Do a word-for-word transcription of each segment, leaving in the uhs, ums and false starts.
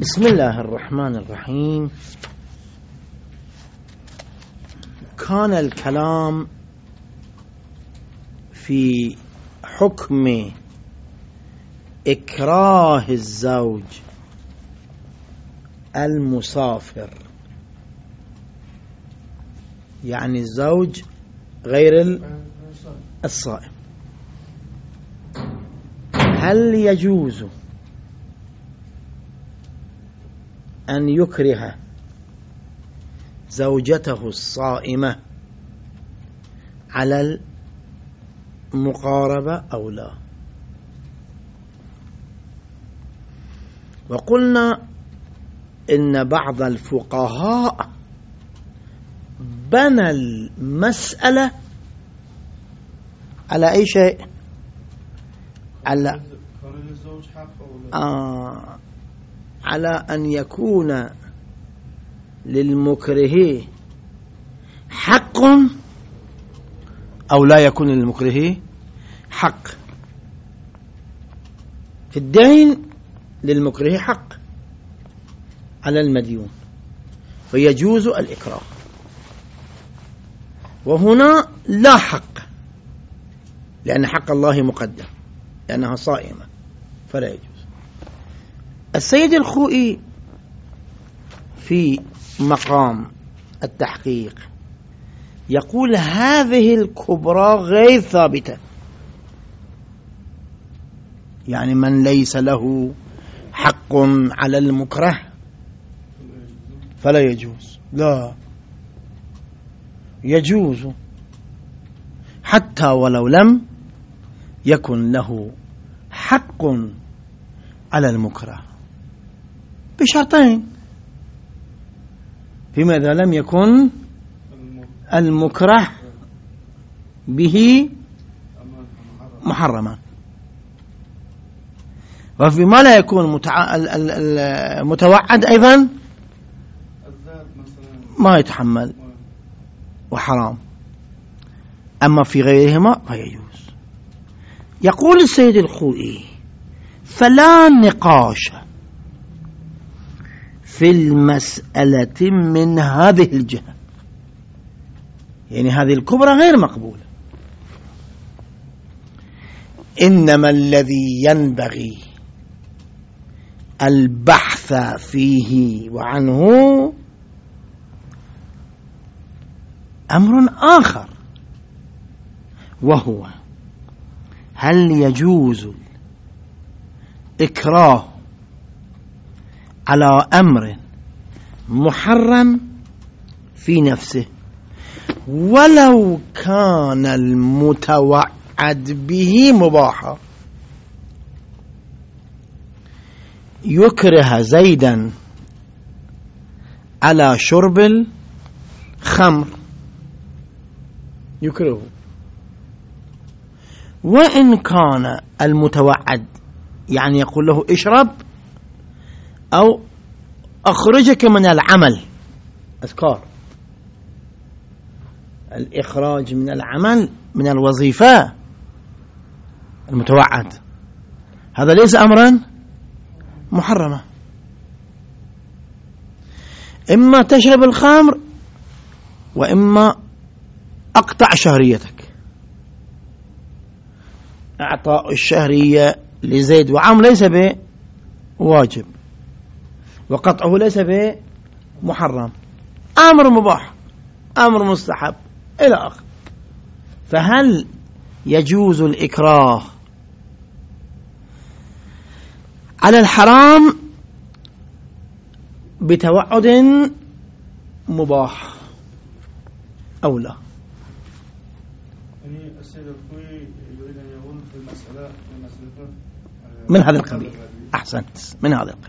بسم الله الرحمن الرحيم. كان الكلام في حكم إكراه الزوج المسافر، يعني الزوج غير الصائم، هل يجوز أن يكره زوجته الصائمة على المقاربة أو لا؟ وقلنا إن بعض الفقهاء بنى المسألة على أي شيء؟ على آه على أن يكون للمكره حق أو لا يكون للمكره حق. في الدين للمكره حق على المديون، فيجوز الإكراه. وهنا لا حق، لأن حق الله مقدم لأنها صائمة فلا يجوز. السيد الخوئي في مقام التحقيق يقول هذه الكبرى غير ثابتة، يعني من ليس له حق على المكره فلا يجوز. لا، يجوز حتى ولو لم يكن له حق على المكره بشرطين: فيما إذا لم يكن المكره به محرما، وفيما لا يكون المتوعد أيضا ما يتحمل وحرام. أما في غيرهما فيجوز. يقول السيد الخوئي: فلا نقاش في المسألة من هذه الجهة، يعني هذه الكبرى غير مقبولة، إنما الذي ينبغي البحث فيه وعنه أمر آخر، وهو هل يجوز الإكراه على أمر محرم في نفسه ولو كان المتوعد به مباحا. يكره زيدا على شرب الخمر، يكره، وإن كان المتوعد يعني يقول له اشرب أو أخرجك من العمل، أذكار الإخراج من العمل من الوظيفة المتوعد، هذا ليس أمرا محرما. إما تشرب الخمر وإما أقطع شهريتك. أعطاء الشهرية لزيد وعمر ليس بواجب، وقطعه ليس بمحرم، أمر مباح، أمر مستحب إلى آخر. فهل يجوز الإكراه على الحرام بتوعد مباح أو لا؟ يعني السيد الخوئي يريد أن يقول في المسألة من هذا القبيل. أحسنت، من هذا القبيل.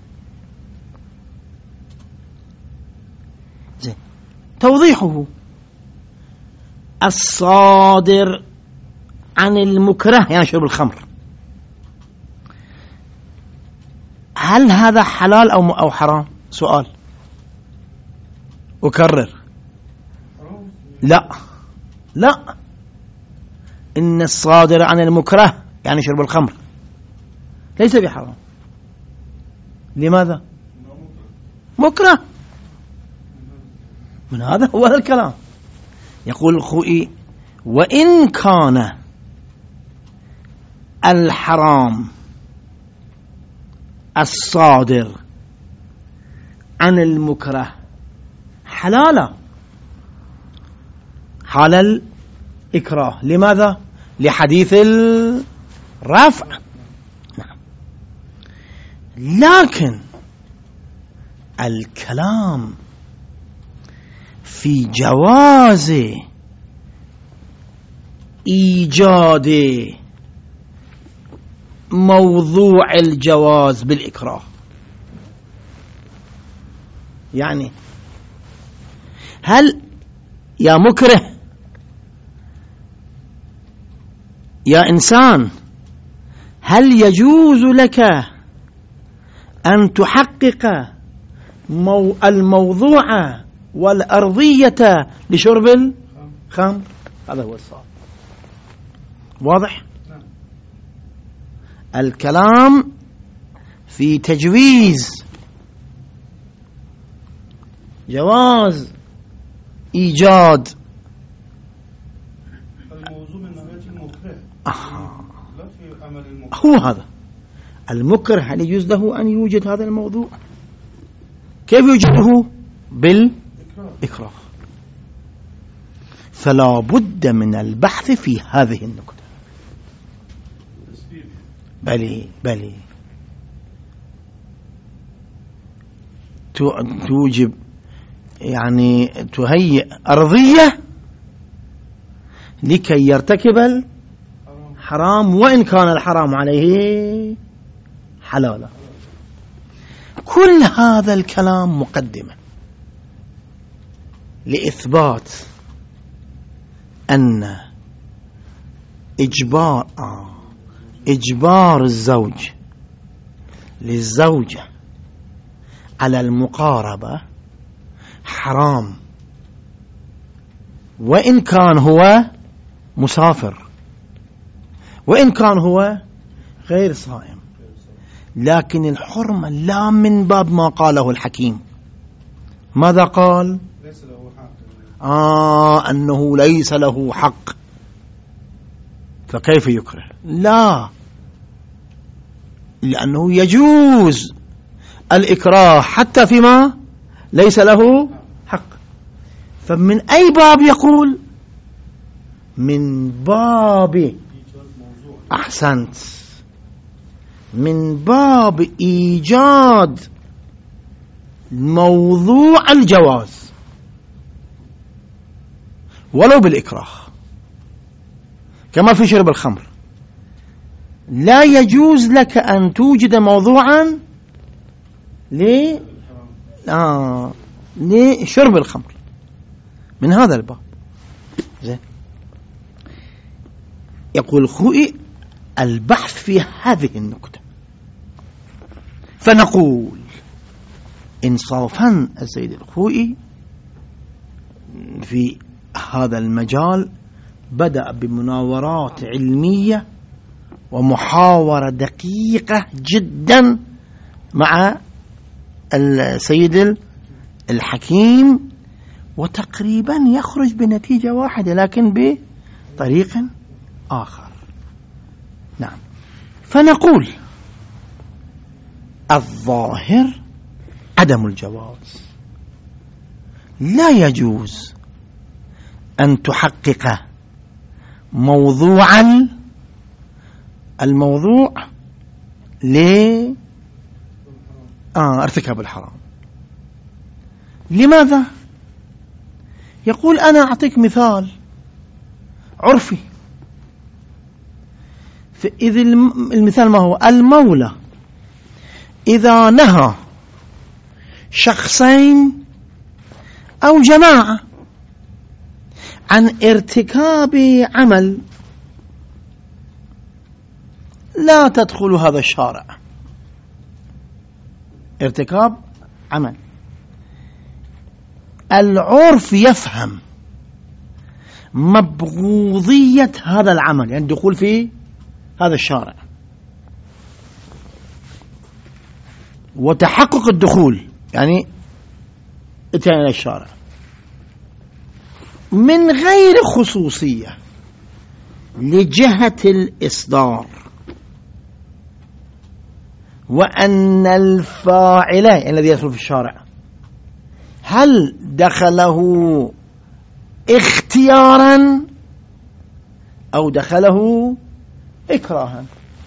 زين. توضيحه: الصادر عن المكره يعني شرب الخمر، هل هذا حلال أو أو حرام؟ سؤال أكرر. لا لا، إن الصادر عن المكره يعني شرب الخمر ليس بحرام. لماذا؟ مكره. من هذا هو الكلام. يقول الخوئي: وإن كان الحرام الصادر عن المكره حلالا حال الإكراه. لماذا؟ لحديث الرفع. نعم. لكن الكلام في جواز إيجاد موضوع الجواز بالإكراه، يعني هل يا مكره يا إنسان هل يجوز لك أن تحقق مو الموضوع والأرضية لشرب الخمر؟ هذا هو الصواب. واضح؟ الكلام في تجويز جواز إيجاد الموضوع من ناحية المكره. آه. لا في عمل المكره. هو هذا المكره. هل يجوز له أن يوجد هذا الموضوع؟ كيف يوجده؟ بالإكراه. فلا بد من البحث في هذه النقطة. بلي بلي توجب يعني تهيئ أرضية لكي يرتكب الحرام وإن كان الحرام عليه حلالا. كل هذا الكلام مقدمة لإثبات أن إجبار آه إجبار الزوج للزوجة على المقاربة حرام وإن كان هو مسافر، وإن كان هو غير صائم. لكن الحرمة لا من باب ما قاله الحكيم. ماذا قال؟ ليس له حق. آه أنه ليس له حق، فكيف يكره؟ لا، لأنه يجوز الإكراه حتى فيما ليس له حق. فمن أي باب يقول؟ من باب أحسنت من باب إيجاد موضوع الجواز ولو بالإكراه، كما في شرب الخمر. لا يجوز لك أن توجد موضوعا ل آه لشرب الخمر من هذا الباب. زين. يقول الخوئي: البحث في هذه النقطة. فنقول إنصافا السيد الخوئي في هذا المجال بدأ بمناورات علمية ومحاورة دقيقة جدا مع السيد الحكيم، وتقريبا يخرج بنتيجة واحدة لكن بطريق آخر. نعم. فنقول الظاهر عدم الجواز. لا يجوز أن تحقق موضوعا الموضوع ل آه ارتكاب الحرام. لماذا؟ يقول: أنا أعطيك مثال عرفي. فإذ المثال ما هو؟ المولى إذا نهى شخصين أو جماعة عن ارتكاب عمل لا تدخل هذا الشارع، ارتكاب عمل، العرف يفهم مبغوضية هذا العمل، يعني دخول في هذا الشارع وتحقق الدخول، يعني اتينا إلى الشارع من غير خصوصية لجهة الإصدار، وأن الفاعل الذي يدخل في الشارع هل دخله اختيارا أو دخله إكراها.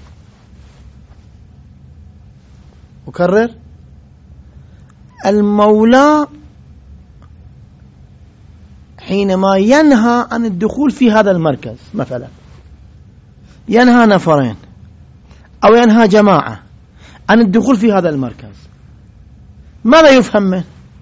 أكرر، المولى حينما ينهى عن الدخول في هذا المركز، مثلا ينهى نفرين أو ينهى جماعة عن الدخول في هذا المركز، ماذا يفهم منه؟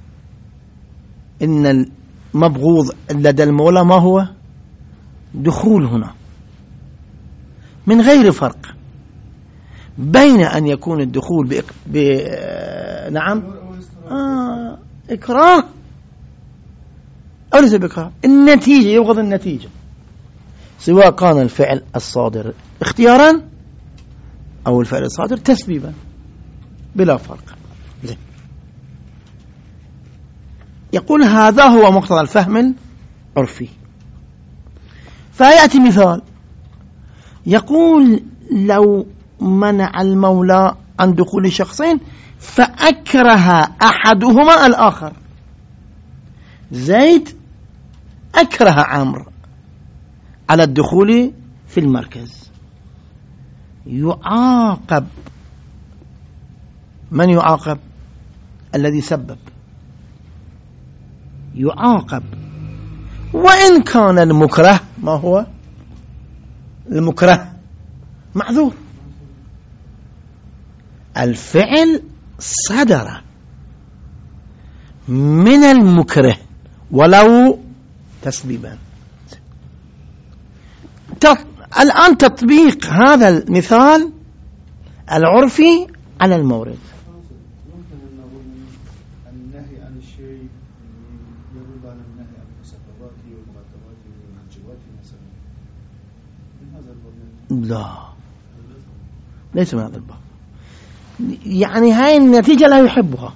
إن المبغوض لدى المولى ما هو؟ دخول هنا، من غير فرق بين أن يكون الدخول بإك... ب... نعم آه... إكراه أو ليس بإكراه، النتيجة يبغض النتيجة، سواء كان الفعل الصادر اختيارا أو الفعل الصادر تسبيبا بلا فرق. زين. يقول هذا هو مقتضى الفهم العرفي. فيأتي مثال يقول لو منع المولى عن دخول شخصين فأكره أحدهما الآخر، زيد أكره عمرو على الدخول في المركز، يعاقب من يعاقب؟ الذي سبب يعاقب، وإن كان المكره ما هو؟ المكره معذور. الفعل صدر من المكره ولو تسبيبا. الآن تطبيق هذا المثال العرفي على المورد. يمكن أن نقول النهي عن الشيء يدل على النهي عن المسببات والمرتبات والموجبات مثلا، من هذا الباب؟ لا، ليس من هذا الباب. يعني هاي النتيجة لا يحبها،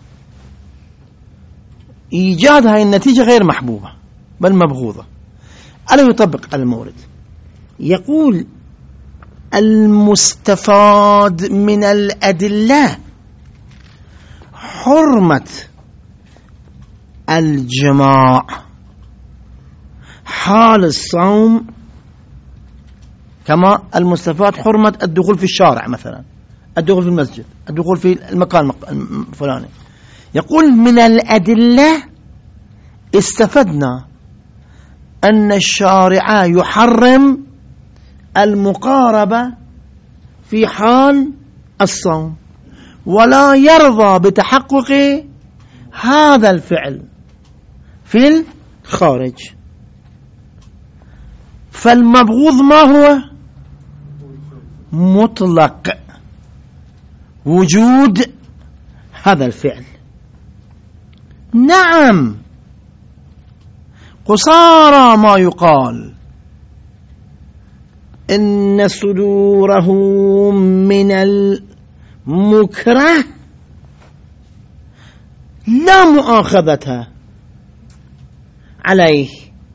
إيجاد هاي النتيجة غير محبوبة بل مبغوضة. ألا يطبق المورد، يقول المستفاد من الأدلة حرمة الجماع حال الصوم، كما المستفاد حرمة الدخول في الشارع، مثلا الدخول في المسجد، الدخول في المكان الفلاني. يقول من الأدلة استفدنا أن الشارع يحرم المقاربة في حال الصوم، ولا يرضى بتحقق هذا الفعل في الخارج. فالمبغوض ما هو؟ مطلق وجود هذا الفعل. نعم، قصارى ما يقال إن صدوره من المكره لا مؤاخذة عليه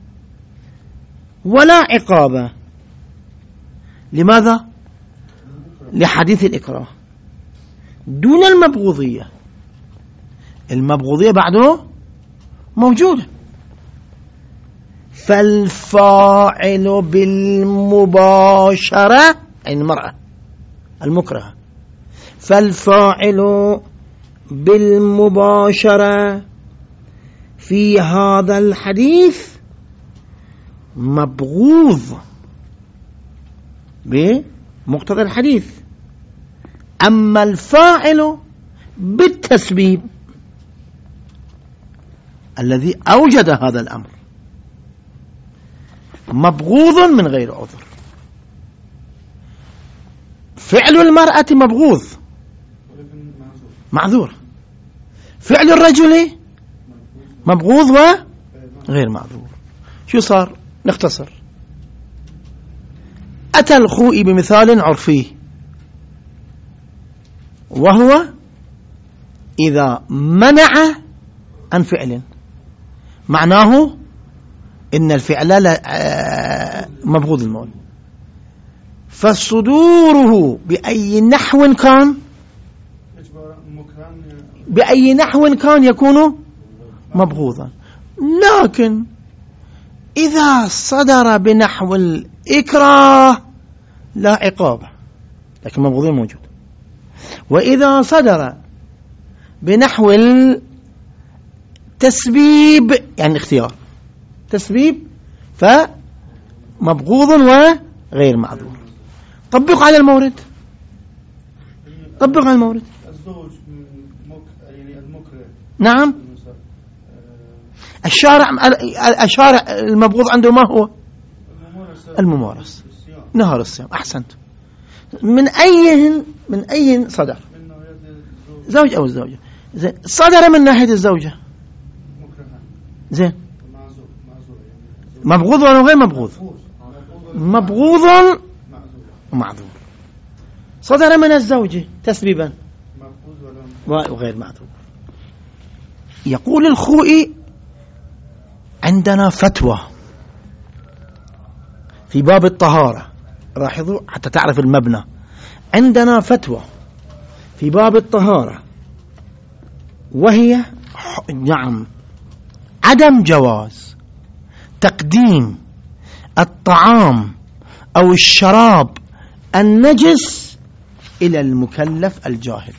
ولا عقابة. لماذا؟ لحديث الإكراه دون المبغوضية. المبغوضية بعده موجودة. فالفاعل بالمباشرة أي المرأة المكرهة، فالفاعل بالمباشرة في هذا الحديث مبغوض بمقتضى الحديث. أما الفاعل بالتسبيب الذي أوجد هذا الأمر مبغوض من غير عذر. فعل المرأة مبغوض معذور، فعل الرجل مبغوض وغير معذور. شو صار؟ نختصر. أتى الخوئي بمثال عرفي، وهو إذا منع عن فعل معناه إن الفعل مبغوض المولى. فصدوره بأي نحو كان بأي نحو كان يكون مبغوضا. لكن إذا صدر بنحو الإكراه لا عقاب، لكن مبغوضين موجود. وإذا صدر بنحو التسبيب يعني اختيار تسبيب فمبغوض وغير معذور. طبق على المورد، طبق على المورد. الزوج يعني المكره. نعم. الشارع الشارع المبغوض عنده ما هو؟ الممارسة. نهار الصيام. أحسنت. من أي من أي صدر؟ زوج أو الزوجة. زين. صدر من ناحية الزوجة. زين. مبغوض ولا غير مبغوض؟ مبغوض ومعذور. صدر من الزوجة تسبيبا وغير معذور. يقول الخوئي عندنا فتوى في باب الطهارة، لاحظوا حتى تعرف المبنى. عندنا فتوى في باب الطهارة وهي نعم عدم جواز تقديم الطعام أو الشراب النجس إلى المكلف الجاهل.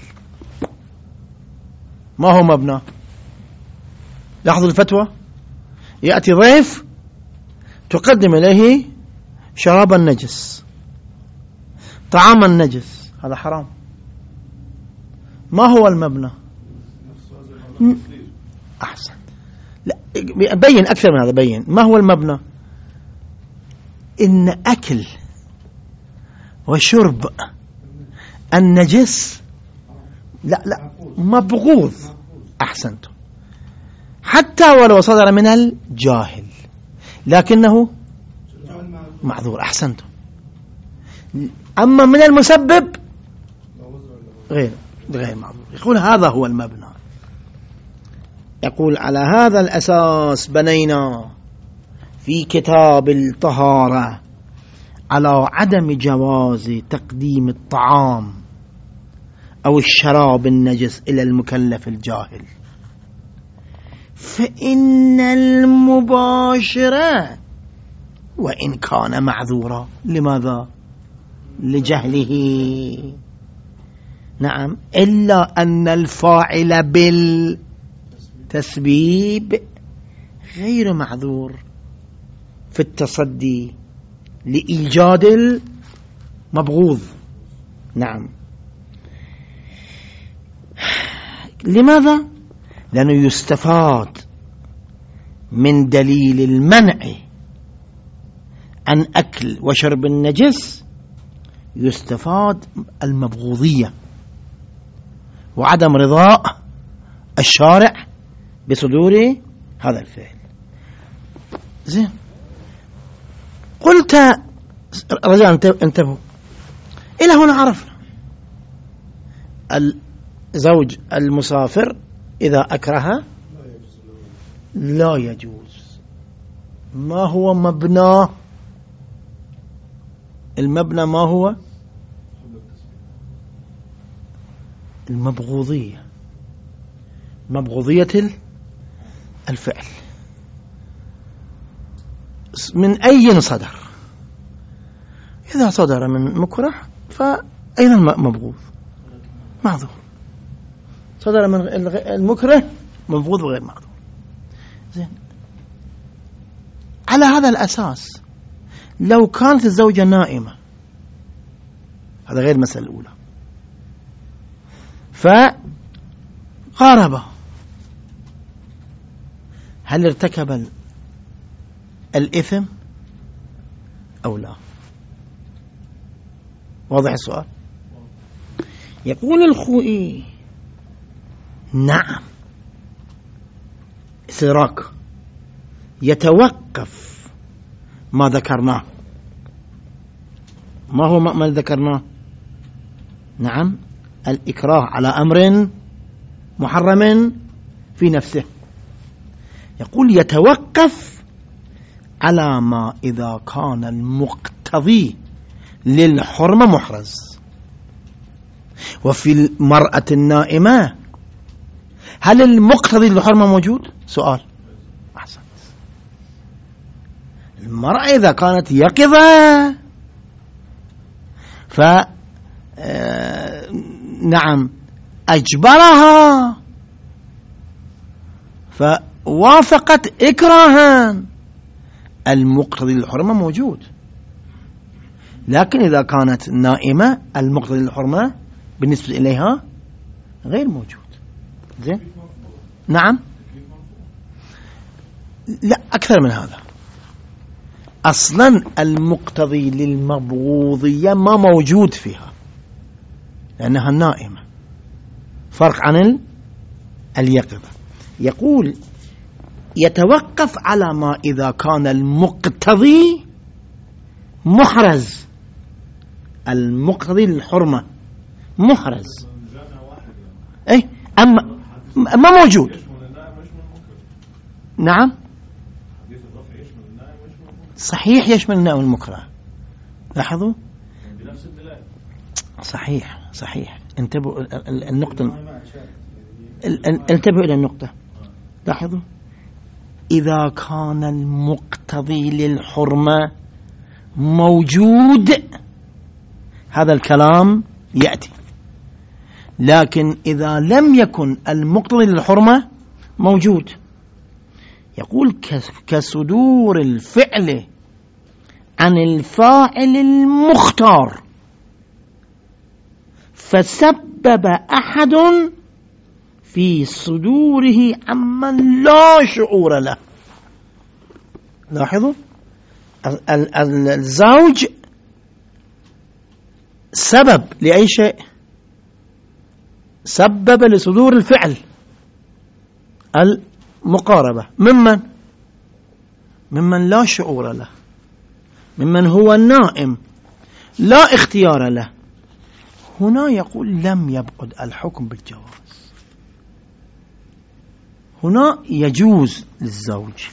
ما هو مبنى؟ لاحظوا الفتوى. يأتي ضيف تقدم إليه شرابا نجس طعاما نجس، هذا حرام. ما هو المبنى؟ أحسن. لا بين أكثر من هذا. بين ما هو المبنى. إن أكل وشرب النجس لا لا مبغوض. أحسنت. حتى ولو صدر من الجاهل لكنه معذور. أحسنت. أما من المسبب غير غير معذور. يقول هذا هو المبنى. يقول على هذا الأساس بنينا في كتاب الطهارة على عدم جواز تقديم الطعام أو الشراب النجس إلى المكلف الجاهل، فإن المباشرة وإن كان معذورا. لماذا؟ لجهله. نعم. إلا أن الفاعل بالتسبيب غير معذور في التصدي لإيجاد المبغوض. نعم. لماذا؟ لأنه يستفاد من دليل المنع عن أكل وشرب النجس، يستفاد المبغوضية وعدم رضاء الشارع بصدور هذا الفعل. زين. قلت رجاء انتبهوا إلى هنا عرفنا الزوج المسافر إذا أكره لا يجوز. ما هو مبناه؟ المبنى ما هو؟ المبغوضية، مبغوضية الفعل. من أي صدر؟ إذا صدر من مكره فأيضا مبغوض معذور. صدر من المكره مبغوض وغير معذور. زين. على هذا الأساس لو كانت الزوجة نائمة، هذا غير المسألة الأولى، فقارب، هل ارتكب الإثم أو لا؟ واضح السؤال؟ يقول الخوئي نعم، استدراك يتوقف ما ذكرناه. ما هو ما ذكرناه؟ نعم، الإكراه على أمر محرم في نفسه، يقول يتوقف على ما إذا كان المقتضي للحرمة محرز. وفي المرأة النائمة هل المقتضي للحرمة موجود؟ سؤال. أحسنت. المرأة إذا كانت يقظة ف آه نعم أجبرها فوافقت إكراها، المقتضي للحرمة موجود. لكن إذا كانت نائمة المقتضي للحرمة بالنسبة إليها غير موجود. زين؟ نعم. لا، أكثر من هذا. أصلا المقتضي للمبغوضية ما موجود فيها لأنها نائمة، فرق عن اليقظة. يقول يتوقف على ما إذا كان المقتضي محرز، المقتضي للحرمة محرز، أي أما ما موجود. نعم صحيح يشمل النائم والمكره. لاحظوا صحيح صحيح انتبهوا النقطة، انتبهوا إلى النقطة. لاحظوا إذا كان المقتضي للحرمة موجود هذا الكلام يأتي، لكن إذا لم يكن المقتضي للحرمة موجود يقول كصدور الفعل عن الفاعل المختار فسبب أحد في صدوره عمن لا شعور له. لاحظوا الزوج سبب لأي شيء، سبب لصدور الفعل المقاربة ممن ممن لا شعور له، ممن هو النائم لا اختيار له. هنا يقول لم يبعد الحكم بالجواز، هنا يجوز للزوج،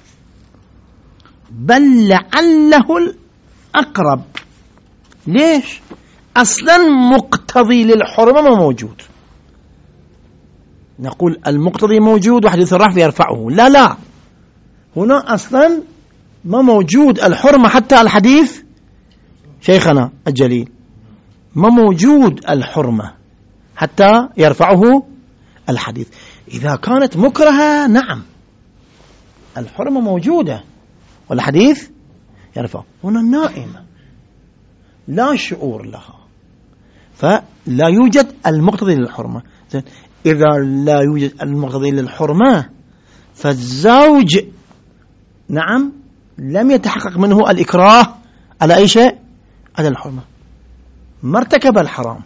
بل لعله الأقرب. ليش؟ أصلا مقتضي للحرمة ما موجود. نقول المقتضي موجود وحديث الرحف يرفعه، لا لا، هنا أصلا ما موجود الحرمة، حتى الحديث شيخنا الجليل ما موجود الحرمة حتى يرفعه الحديث. إذا كانت مكرهة نعم الحرمة موجودة والحديث يرفع. هنا النائمة لا شعور لها فلا يوجد المقتضي للحرمة. إذا لا يوجد المقتضي للحرمة فالزوج نعم لم يتحقق منه الإكراه على أي شيء، على الحرمة، ما ارتكب الحرام،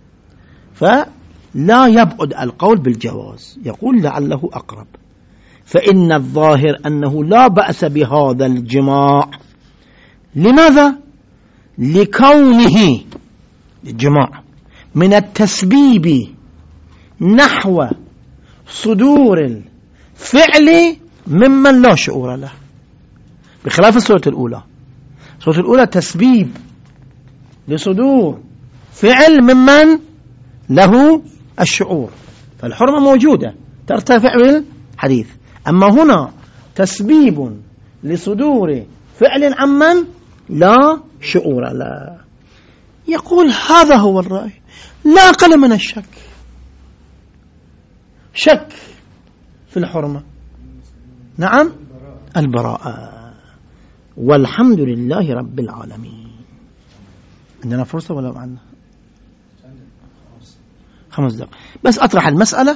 فلا يبعد القول بالجواز. يقول لعله أقرب، فإن الظاهر أنه لا بأس بهذا الجماع. لماذا؟ لكونه الجماع من التسبيب نحو صدور الفعل ممن لا شعور له، بخلاف الصورة الأولى. الصورة الأولى تسبيب لصدور فعل ممن له الشعور، فالحرمة موجودة ترتفع بالحديث. أما هنا تسبيب لصدور فعل عمن لا شعور له. يقول هذا هو الرأي، لا أقل من الشك، شك في الحرمة. نعم البراءة. والحمد لله رب العالمين. عندنا فرصة ولا معنا؟ خمس دقائق بس أطرح المسألة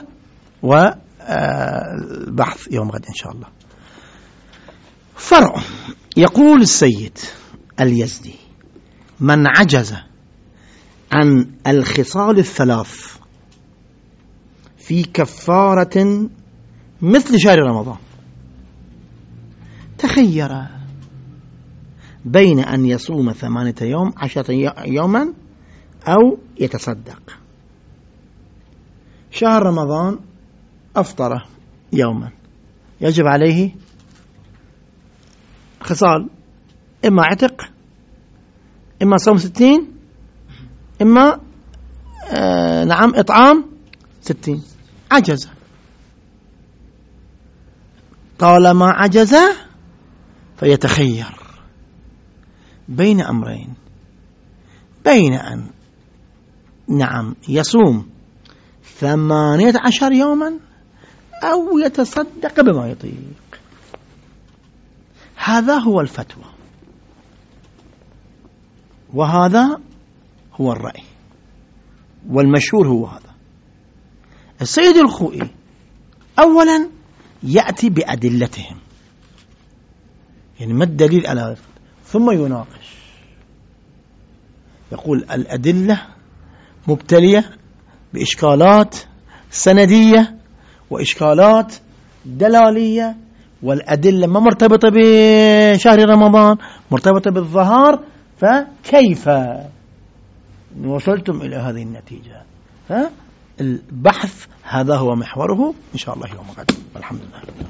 وبحث يوم غد إن شاء الله. فرع. يقول السيد اليزدي من عجز عن الخصال الثلاث في كفارة مثل شهر رمضان تخير بين أن يصوم ثمانية يوم عشرة يوما أو يتصدق. شهر رمضان أفطر يوما يجب عليه خصال، إما عتق، إما صوم ستين، إما آه نعم إطعام ستين. عجز، طالما عجز فيتخير بين أمرين، بين أن نعم يصوم ثمانية عشر يوما أو يتصدق بما يطيق. هذا هو الفتوى، وهذا هو الرأي، والمشهور هو هذا. السيد الخوئي أولا يأتي بأدلتهم، يعني ما الدليل على هذا، ثم يناقش، يقول الأدلة مبتلية بإشكالات سندية وإشكالات دلالية، والأدلة ما مرتبطة بشهر رمضان، مرتبطة بالظهار، فكيف وصلتم إلى هذه النتيجة؟ فالبحث هذا هو محوره إن شاء الله يوم غد، والحمد لله.